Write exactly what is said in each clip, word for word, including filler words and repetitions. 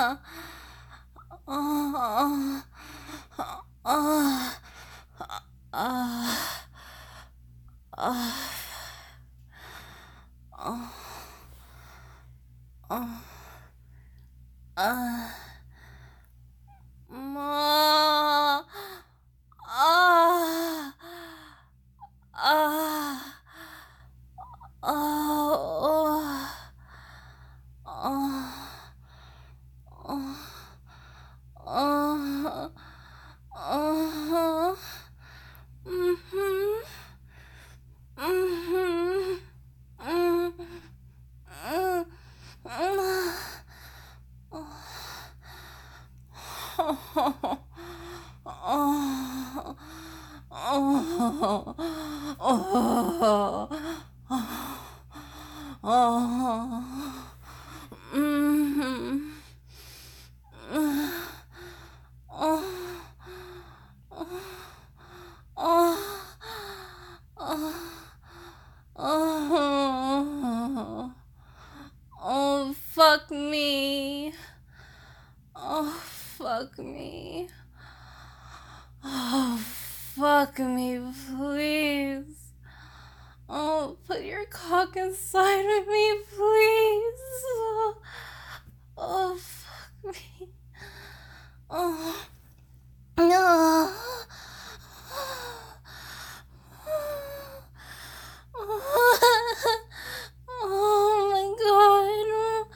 Oh, fuck me. Oh, fuck me. Oh, fuck me, please. Oh, put your cock inside of me, please. Oh, fuck me. Oh, no. Oh my god.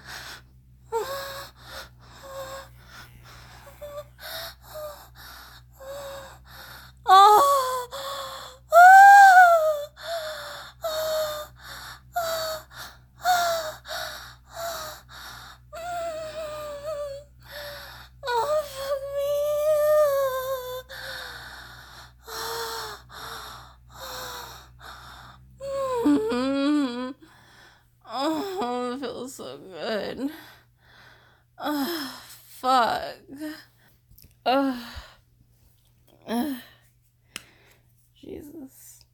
Oh. Oh, fuck me. Oh, it feels so good. Oh, fuck. Oh, Jesus.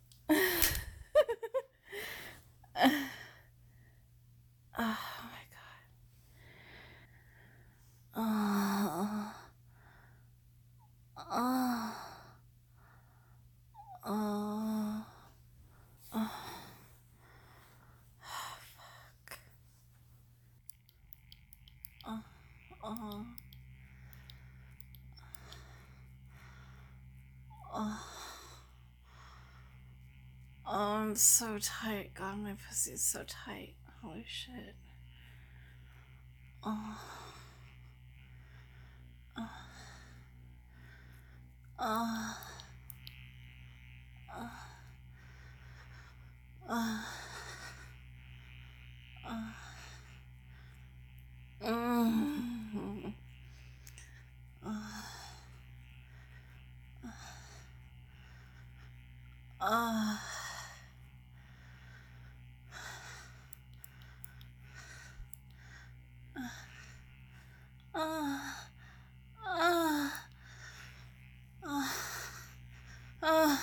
Oh my god. Oh. Oh. Oh. Oh. Fuck. Oh. Oh. Oh. Oh, I'm so tight. God, my pussy's so tight. Holy shit. Oh. Oh. Oh. Oh. Oh. Oh. Mm. Oh. Oh. Oh. Oh. Oh. Oh.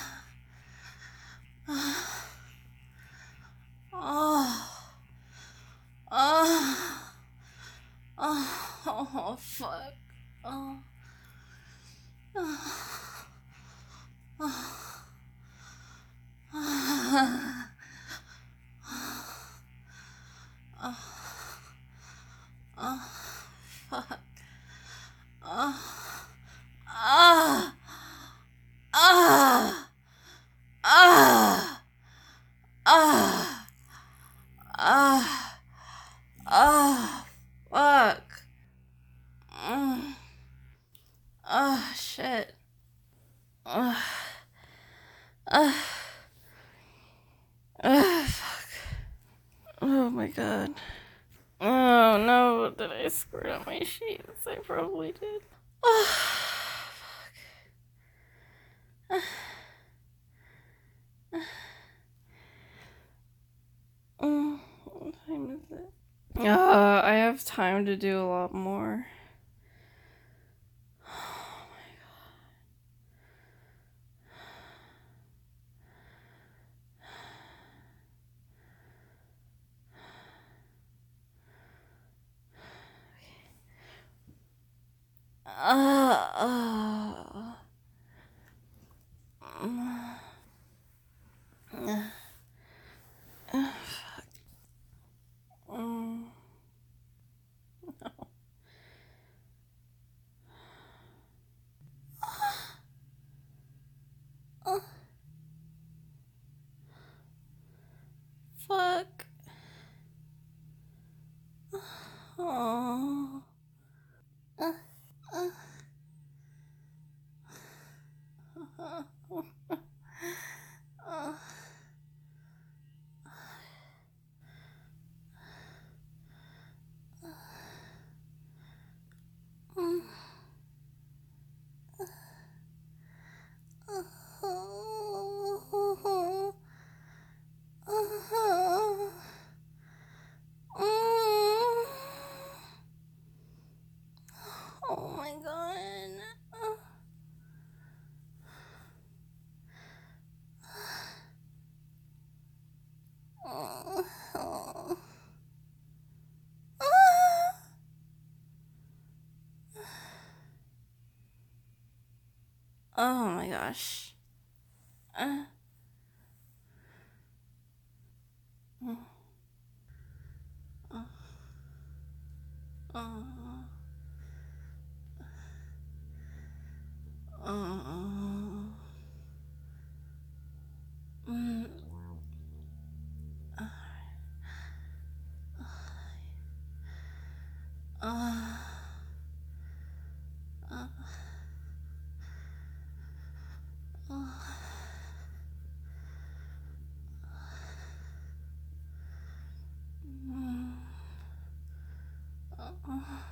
Oh. Oh. Oh. Oh. Fuck. Oh. Oh. Oh. Oh. Oh. Oh. Fuck. Oh. Ah. Ah. Ah. Ah. Ah. Ah. Fuck. Mm. Oh, shit. Ah. Ah. Ah. Fuck. Oh my god. Oh no, did I squirt on my sheets? I probably did. Oh, fuck. Oh, what time is it? Uh, I have time to do a lot more. Oh my fuck? Oh. Uh, uh. Uh, uh. Mm. Oh my god. Oh my gosh. Uh. Uh. Uh. Uh. Mm. Uh. Uh. Uh. Mm. Uh.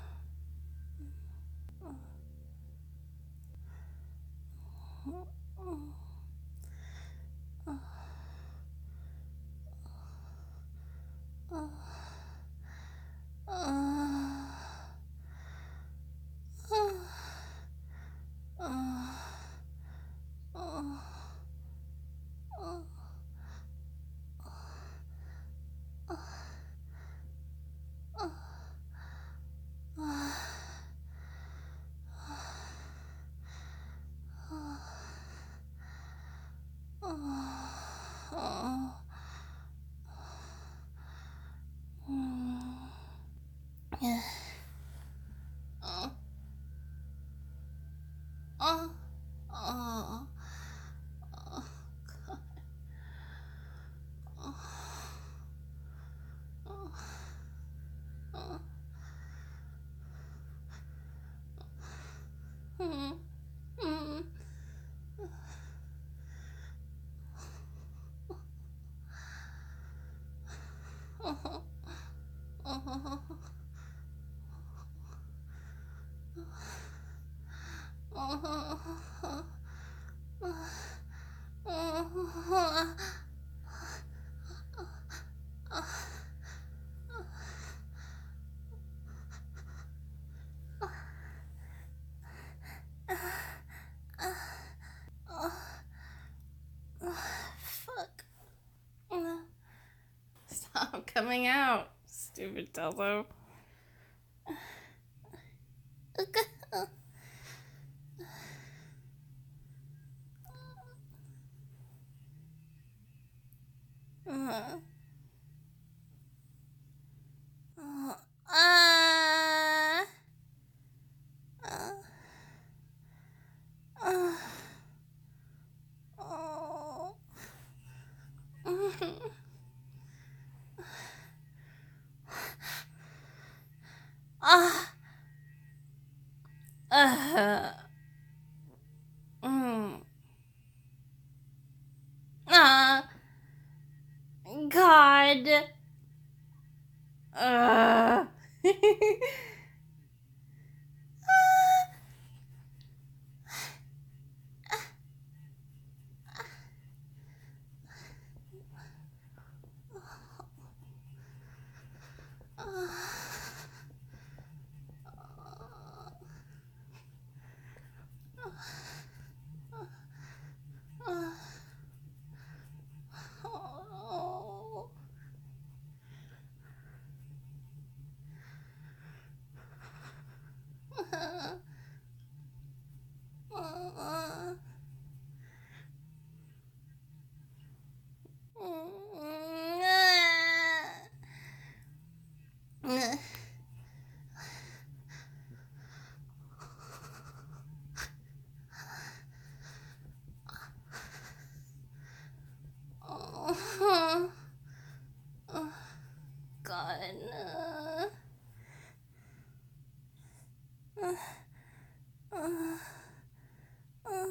Yeah. Uh. Uh. Uh. Uh. Uh. Mm. Mm. Uh. Uh. Uh. Fuck. Stop coming out, stupid Tello. Uh. Uh. Uh. Uh. Oh. Ah. Uh. Mm. Ah. God. Uh. on. Uh, uh, uh,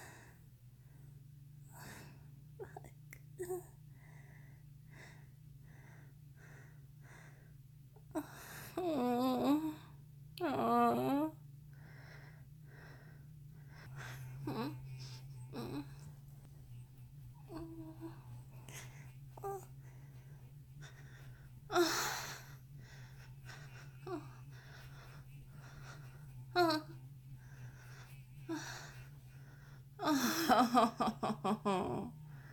oh, oh. Mm, mm, mm. Uh, oh.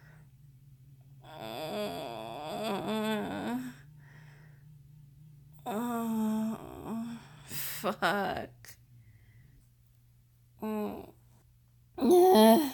Uh, oh, fuck. Mm. Yeah.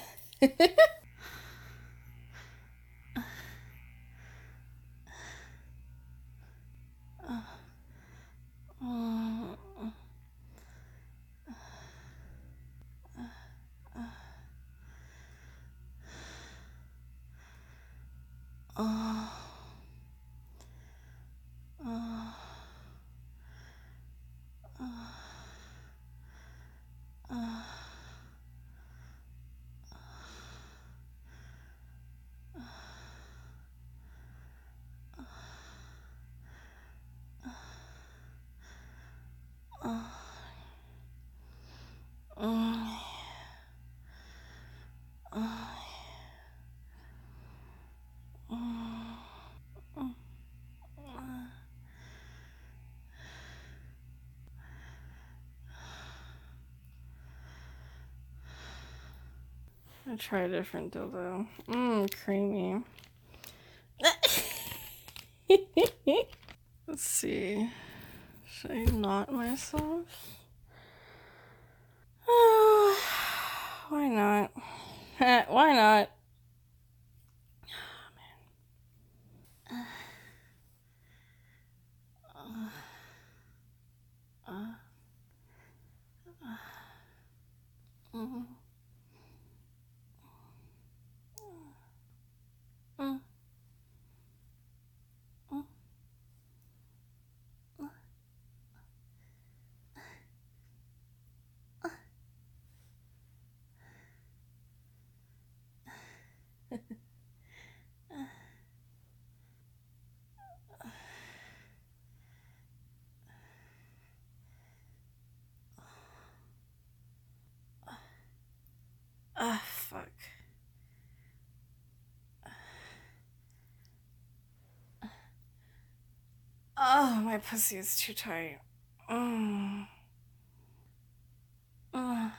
I try a different dildo. Mmm, creamy. Let's see. Should I knot myself? Oh, why not? Why not? Oh, man. Uh, uh, uh, uh, uh, uh, Ah, fuck. Oh, my pussy is too tight. Mm. Uh,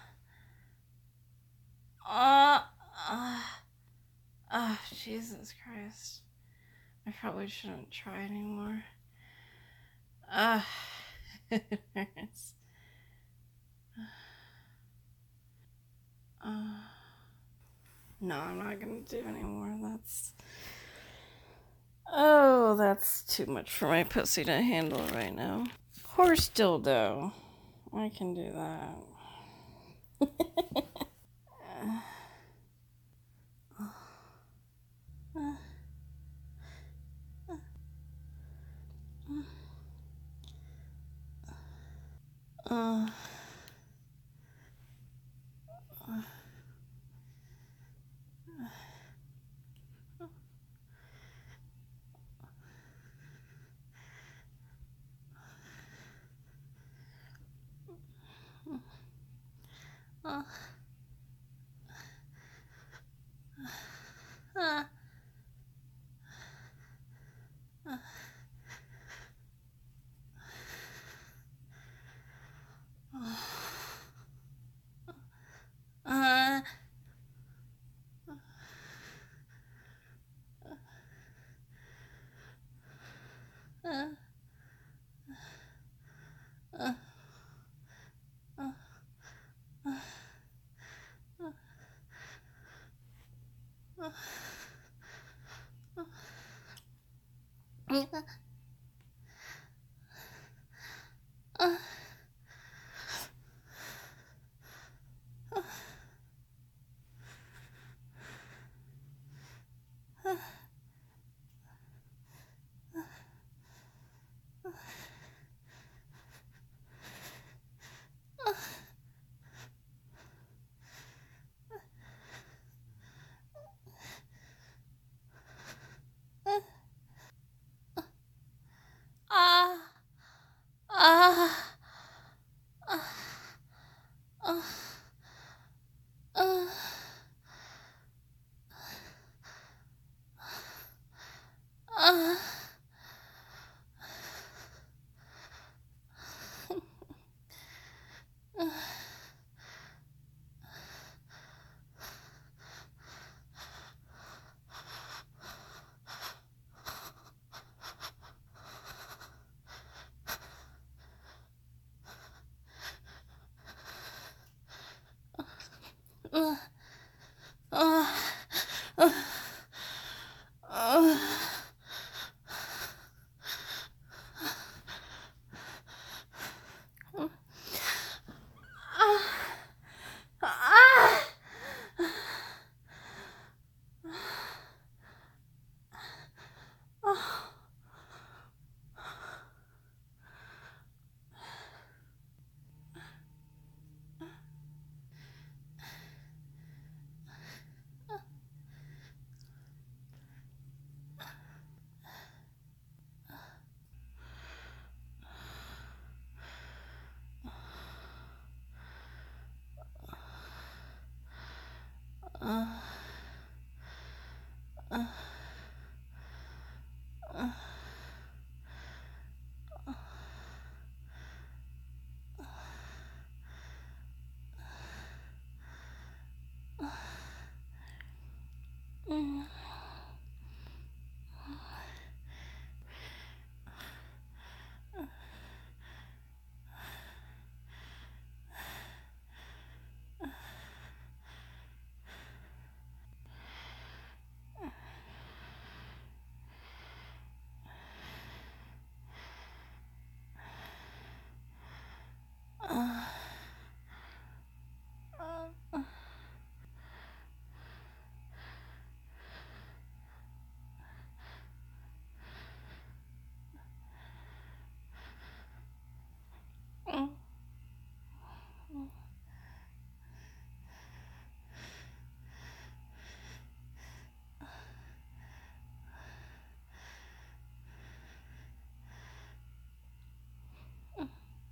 uh, uh, uh, Jesus Christ. I probably shouldn't try anymore. Uh, it hurts. Uh, no, I'm not gonna do anymore. That's. Oh, that's too much for my pussy to handle right now. Horse dildo. I can do that. uh, uh, uh, uh, uh, uh.